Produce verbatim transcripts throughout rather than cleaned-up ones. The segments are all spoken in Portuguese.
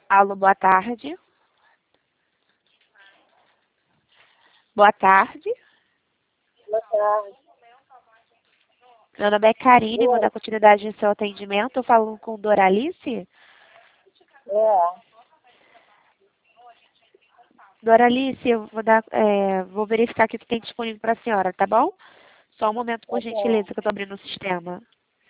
Alô, boa tarde. Boa tarde. Boa tarde. Meu nome é Karine, vou Oi. dar continuidade no seu atendimento. Eu falo com Doralice. É, Doralice, eu vou, dar, é, vou verificar aqui o que tem disponível para a senhora, tá bom? Só um momento, por tá bom. gentileza, que eu estou abrindo o sistema.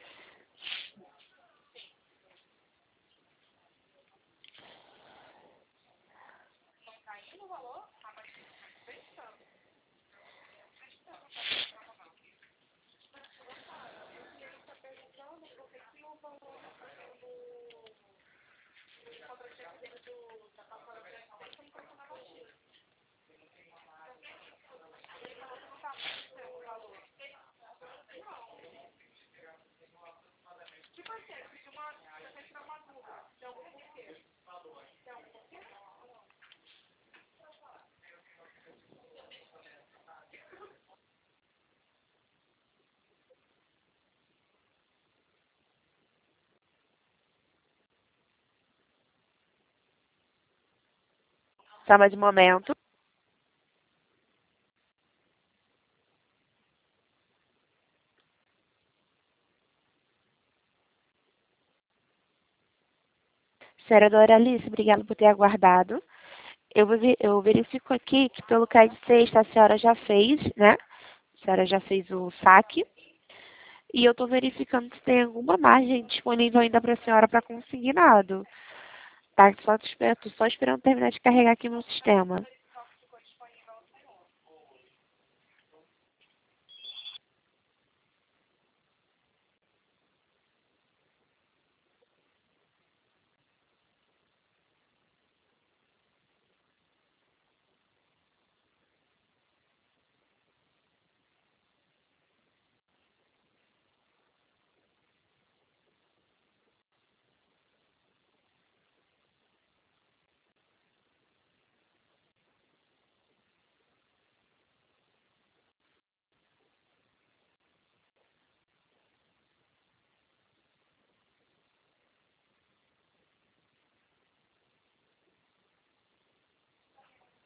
Só mais um momento. Senhora Doralice, obrigada por ter aguardado. Eu, vou ver- eu verifico aqui que pelo C A I de sexta a senhora já fez, né? A senhora já fez o saque. E eu estou verificando se tem alguma margem disponível ainda para a senhora para consignado. Tá? Só, tô esper- tô só esperando terminar de carregar aqui no sistema.